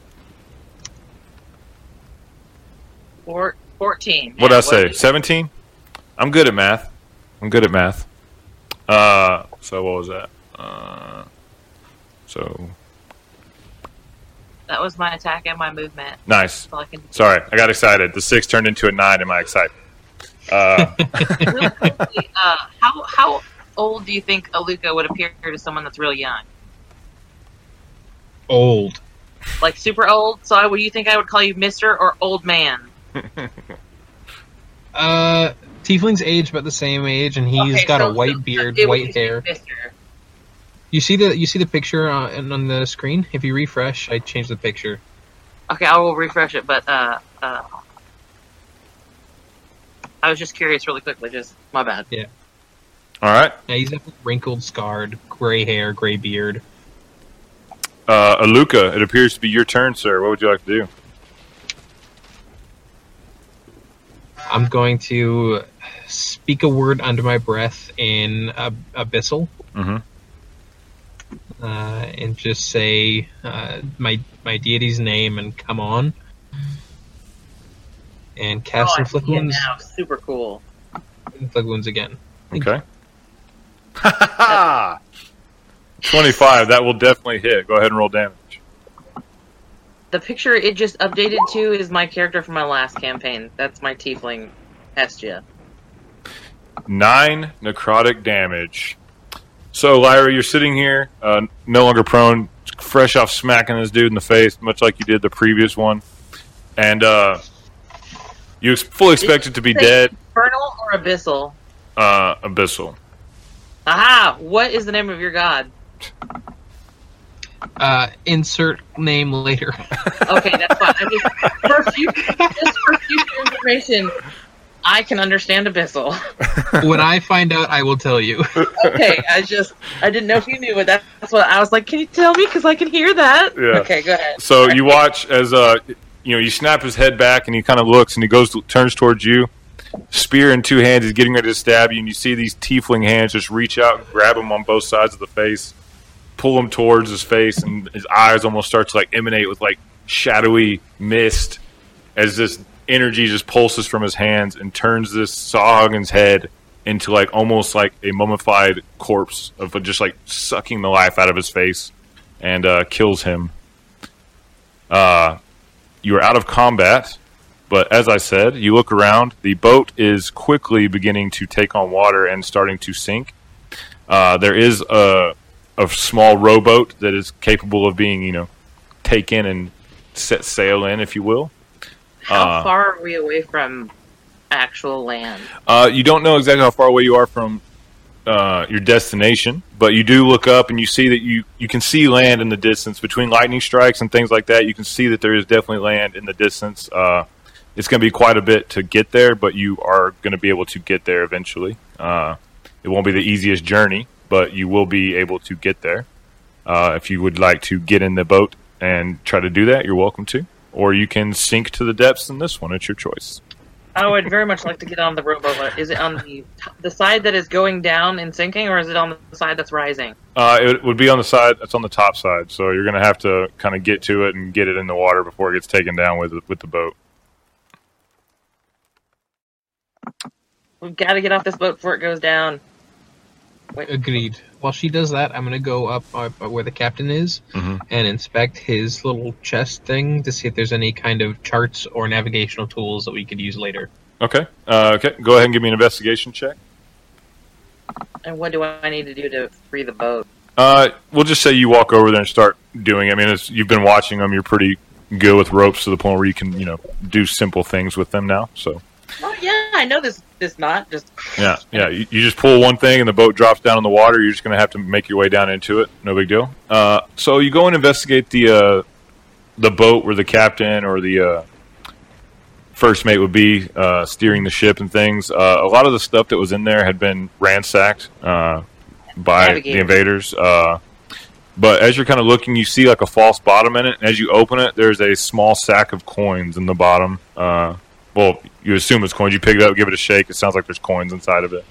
Four, fourteen. What did I Yeah, say? what- seventeen? I'm good at math. I'm good at math. Uh, so what was that? Uh, so That was my attack and my movement. nice. That's all I can. Sorry, I got excited. The six turned into a nine in my excitement. Uh, Really quickly, uh, how how old do you think Aluka would appear to someone that's real young? Old. Like super old? So I, would you think I would call you Mister or Old Man? Uh, Tiefling's age about the same age, and he's Okay, got so- a white so beard, it would white be hair. Mister. You see the you see the picture on, on the screen? If you refresh, I changed the picture. Okay, I will refresh it, but uh, uh, I was just curious really quickly, just my bad. all right. Yeah, he's definitely wrinkled, scarred, gray hair, gray beard. Uh, Aluka, it appears to be your turn, sir. What would you like to do? I'm going to speak a word under my breath in uh, Abyssal, Mm-hmm. uh, and just say uh, my my deity's name and come on, and cast oh, I Inflict see it Wounds. now. Super cool. Inflict Wounds again. Okay. twenty-five. That will definitely hit. Go ahead and roll damage. The picture it just updated to is my character from my last campaign. That's my tiefling, Hestia. Nine necrotic damage. So, Lyra, you're sitting here, uh, no longer prone, fresh off smacking this dude in the face, much like you did the previous one. And uh, you ex- fully expect it to be Say dead. Infernal or Abyssal? Uh, Abyssal. Aha! What is the name of your god? Uh, insert name later. Okay, that's fine. I just for future, just for future information, I can understand Abyssal. When I find out, I will tell you. Okay, I just I didn't know if you knew it. That's what I was like. Can you tell me? Because I can hear that. Yeah. Okay, go ahead. So you watch as uh, you know, you snap his head back, and he kind of looks, and he goes, to, turns towards you, spear in two hands. He's getting ready to stab you, and you see these tiefling hands just reach out, grab him on both sides of the face, pull him towards his face, and his eyes almost start to like emanate with like shadowy mist as this energy just pulses from his hands and turns this Sawhagen's head into like almost like a mummified corpse of just like sucking the life out of his face, and uh, kills him. Uh, you are out of combat, but as I said, you look around. The boat is quickly beginning to take on water and starting to sink. Uh, there is a, a small rowboat that is capable of being, you know, taken and set sail in, if you will. How Uh, far are we away from actual land? Uh, you don't know exactly how far away you are from uh, your destination, but you do look up and you see that you, you can see land in the distance. Between lightning strikes and things like that, you can see that there is definitely land in the distance. Uh, it's going to be quite a bit to get there, but you are going to be able to get there eventually. Uh, it won't be the easiest journey, but you will be able to get there. Uh, if you would like to get in the boat and try to do that, you're welcome to. Or you can sink to the depths in this one. It's your choice. I would very much like to get on the rowboat. Is it on the the side that is going down and sinking, or is it on the side that's rising? Uh, it would be on the side. It's on the top side, so you're going to have to kind of get to it and get it in the water before it gets taken down with with the boat. We've got to get off this boat before it goes down. Wait. Agreed. While she does that, I'm going to go up uh, where the captain is Mhm. and inspect his little chest thing to see if there's any kind of charts or navigational tools that we could use later. Okay. Uh, okay. Go ahead and give me an investigation check. And what do I need to do to free the boat? Uh, we'll just say you walk over there and start doing it. I mean, it's, you've been watching them. You're pretty good with ropes to the point where you can, you know, do simple things with them now. So. Oh yeah, I know this. This knot just. Yeah, yeah. You, you just pull one thing and the boat drops down in the water. You're just going to have to make your way down into it. No big deal. Uh, so you go and investigate the uh, the boat where the captain or the uh, first mate would be uh, steering the ship and things. Uh, a lot of the stuff that was in there had been ransacked uh, by Navigators. the invaders. Uh, but as you're kind of looking, you see like a false bottom in it. And as you open it, there's a small sack of coins in the bottom. Uh, well, you assume it's coins. You pick it up, give it a shake. It sounds like there's coins inside of it.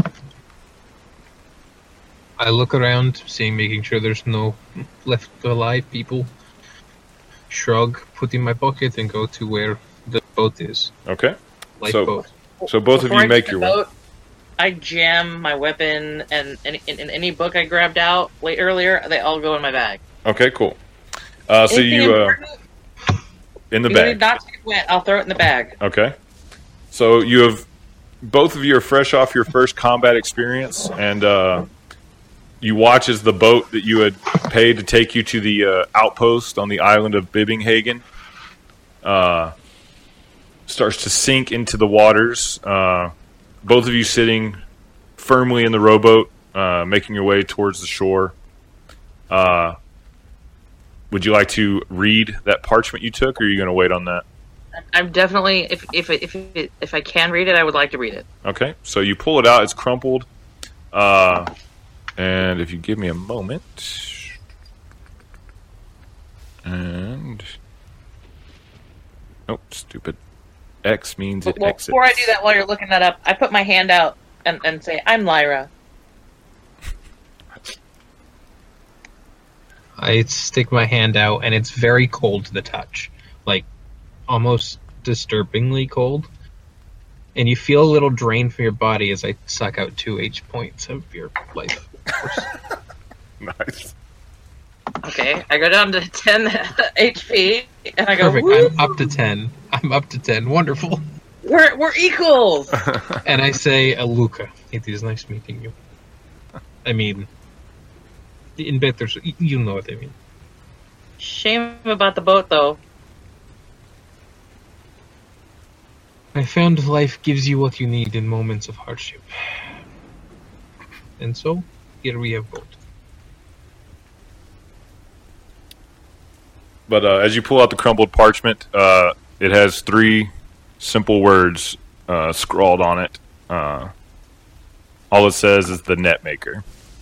I look around, seeing, making sure there's no left alive people. Shrug, put in my pocket, and go to where the boat is. Okay. Lifeboat. So both Before of I you make get your the way. boat, I jam my weapon and in, in, in any book I grabbed out late earlier. They all go in my bag. Okay, cool. Uh, so Anything you uh, important, in the you need bag. not to get wet. I'll throw it in the bag. Okay. So you have both of you are fresh off your first combat experience, and uh, you watch as the boat that you had paid to take you to the uh, outpost on the island of Bibbinghagen uh, starts to sink into the waters. Uh, both of you sitting firmly in the rowboat, uh, making your way towards the shore. Uh, would you like to read that parchment you took, or are you going to wait on that? I'm definitely, if if it, if it, if I can read it, I would like to read it. Okay, so you pull it out. It's crumpled, uh, and if you give me a moment, and oh, stupid. X means it Well, exits. before I do that, while you're looking that up, I put my hand out and, and say, "I'm Lyra." I stick my hand out, and it's very cold to the touch. Like, almost disturbingly cold. And you feel a little drain from your body as I suck out two H points of your life. Nice. Okay, I go down to ten H P, and I go, Perfect. "Woo! I'm up to ten. I'm up to ten. Wonderful. We're we're equals." And I say, Aluka, it is nice meeting you. I mean, in Bethers, you know what I mean. Shame about the boat, though. I found life gives you what you need in moments of hardship. And so, here we have both. But uh, as you pull out the crumpled parchment, uh, it has three simple words uh, scrawled on it. Uh, all it says is the net maker.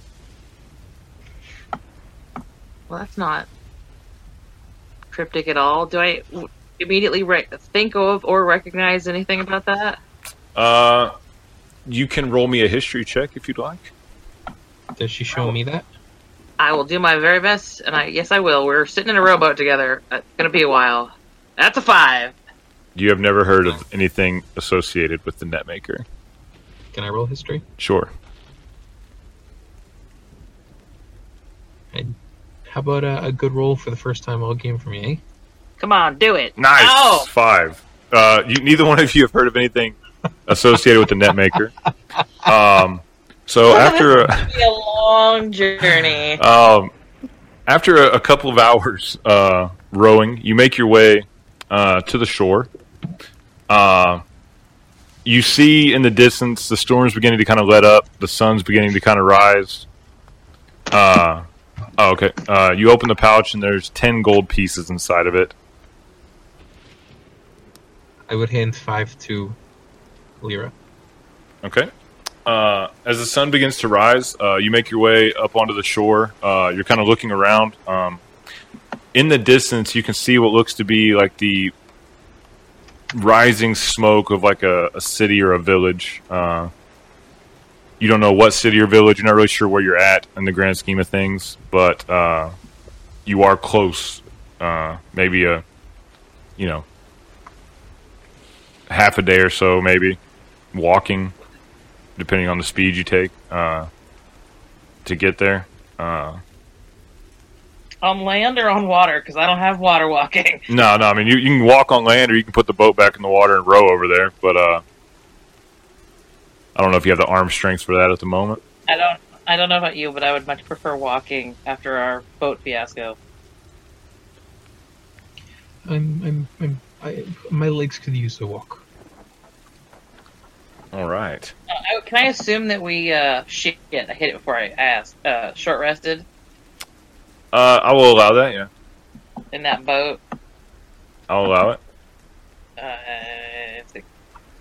Well, that's not cryptic at all. Do I w- immediately re- think of or recognize anything about that? Uh, you can roll me a history check if you'd like. Does she show me that? I will do my very best, and I yes, I will. We're sitting in a rowboat together. It's gonna be a while. That's a five. You have never heard of anything associated with the net maker. Can I roll history? Sure. And how about a, a good roll for the first time all game for me, eh? Come on, do it. Nice. Oh! Five. Uh, you, neither one of you have heard of anything associated with the net maker. Um, so after a, It's gonna be a long journey. um, after a, a couple of hours uh, rowing, you make your way uh, to the shore. Uh, you see in the distance the storm's beginning to kind of let up. The sun's beginning to kind of rise. Uh, oh, okay. Uh, you open the pouch and there's ten gold pieces inside of it. I would hand five to Lyra. Okay. Uh, as the sun begins to rise, uh, you make your way up onto the shore. Uh, you're kind of looking around. Um, in the distance, you can see what looks to be like the rising smoke of like a, a city or a village. Uh, you don't know what city or village. You're not really sure where you're at in the grand scheme of things, but uh, you are close. Uh, maybe a, you know, half a day or so, maybe walking, depending on the speed you take uh, to get there. Uh, On land or on water? Because I don't have water walking. no, no. I mean, you, you can walk on land, or you can put the boat back in the water and row over there. But uh, I don't know if you have the arm strength for that at the moment. I don't. I don't know about you, but I would much prefer walking after our boat fiasco. I'm, I'm, I'm, I, my legs could use a walk. All right. Uh, I, can I assume that we uh, shit? I hit it before I asked. Uh, short rested Uh, I will allow that. Yeah, in that boat. I'll allow it. Uh, it's a-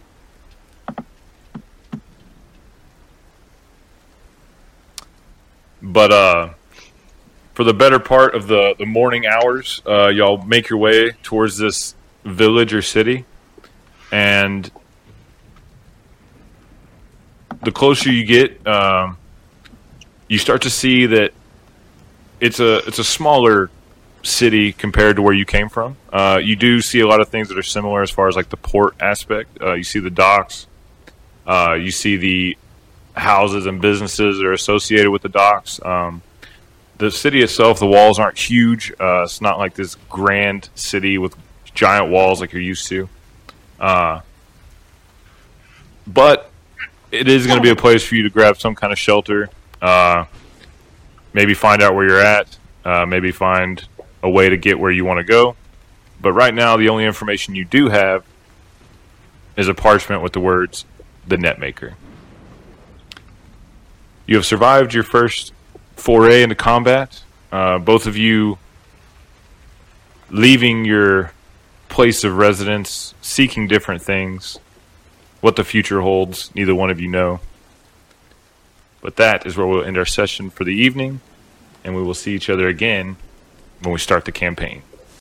But uh, for the better part of the, the morning hours, uh, y'all make your way towards this village or city, and the closer you get, um, you start to see that it's a it's a smaller city compared to where you came from. Uh, you do see a lot of things that are similar as far as like the port aspect. Uh, you see the docks. Uh, you see the houses and businesses that are associated with the docks. Um, the city itself, the walls aren't huge. Uh, it's not like this grand city with giant walls like you're used to. Uh, but it is going to be a place for you to grab some kind of shelter. Uh, maybe find out where you're at. Uh, maybe find a way to get where you want to go. But right now, the only information you do have is a parchment with the words, "The Netmaker." You have survived your first foray into combat. Uh, both of you leaving your place of residence, seeking different things. What the future holds, neither one of you know. But that is where we'll end our session for the evening, and we will see each other again when we start the campaign.